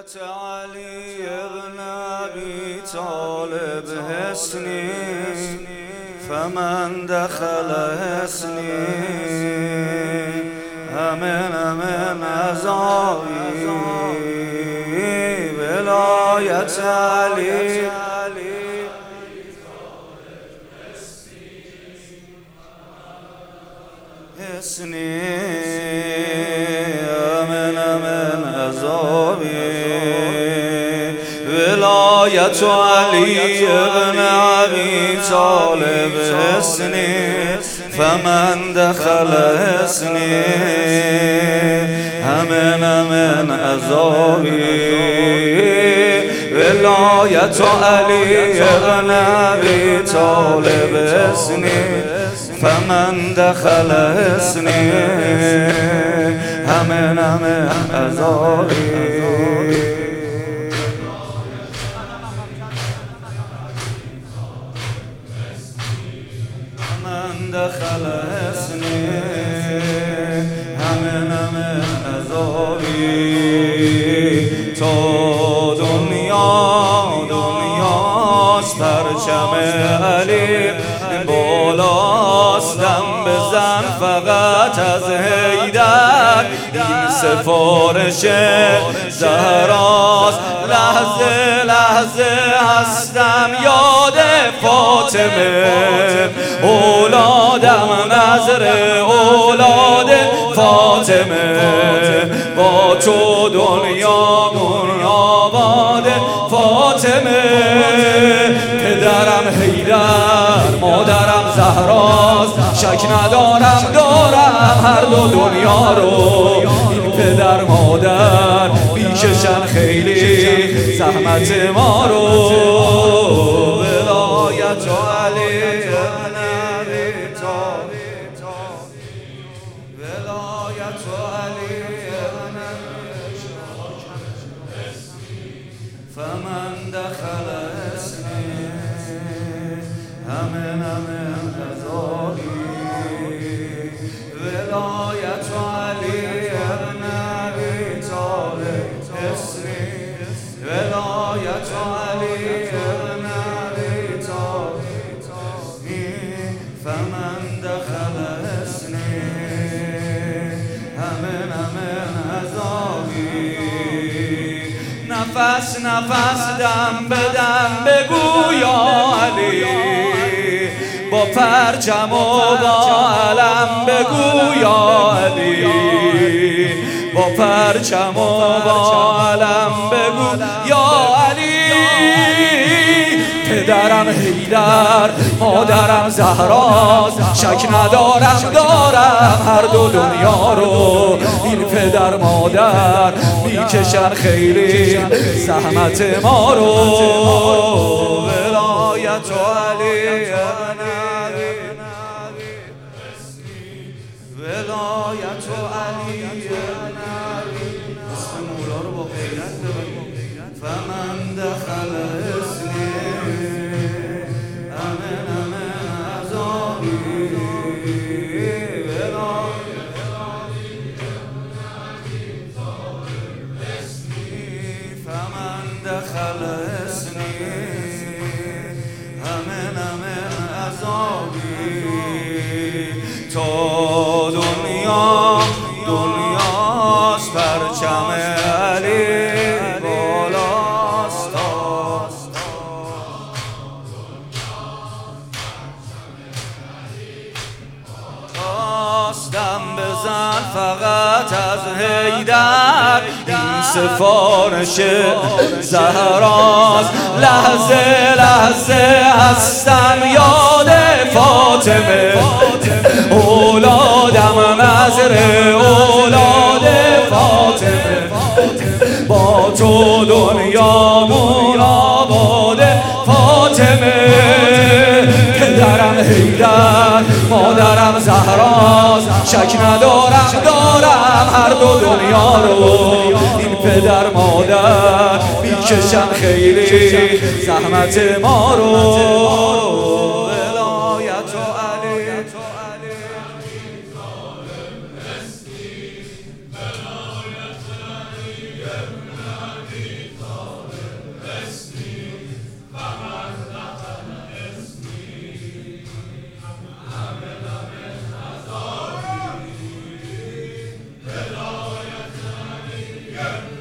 ولایت علی ابن ابی طالب حصنی فمن دخل حصنی امن عذابی ولایت علی حصنی امن عذابی ولایت علی ابن ابی طالب حصنی فمن دخل حصنی امن عذابی ولایت علی ابن ابی طالب حصنی فمن دخل حصنی امن عذابی من دخل حصنی امن عذابی تو دنیاست پرچم علی بالاست دم بزن فقط از حیدر این سفارش زهراست لحظه لحظه هستم یاد فاطمه اولادم نظر اولاد فاطمه با تو دنیا آباد فاطمه پدرم حیدر مادرم زهراست شک ندارم دارم هر دو دنیا رو این پدر مادر بیکشن خیلی زحمت ما رو ولایت علی ابن ابی طالب ولایت علی ابن فمن دخل حصنی امن عذابی ولایت علی ابن ابی طالب حصنی ولایت علی ابن ابی طالب فمن دخل حصنی امن عذابی نفس نفس دم به دم بگو یا علی با پرچم و با علم بگو یا علی با پرچم و با علم بگو یا علی پدرم حیدر مادرم زهراست شک ندارم دارم هر دو دنیا رو این پدر مادر میکشن خیلی زحمت ما رو ولایت علی ابن ولایت علی ابن اسم مولا رو با غیرت ببرید فمن دخل حصنی امن عذابی فمن دخل حصنی امن عذابی تو دنیاست پرچم علی بالاست دم بزن فقط از حیدر این سفارش زهراست لحظه لحظه هستم یاد فاطمه اولادم نظر اولاد فاطمه با تو دنیامون آباد فاطمه پدرم حیدر مادرم زهراست شک ندارم دارم هر دو دنیا رو این پدر مادر میکشن خیلی زحمت ما رو ولایت علی علیه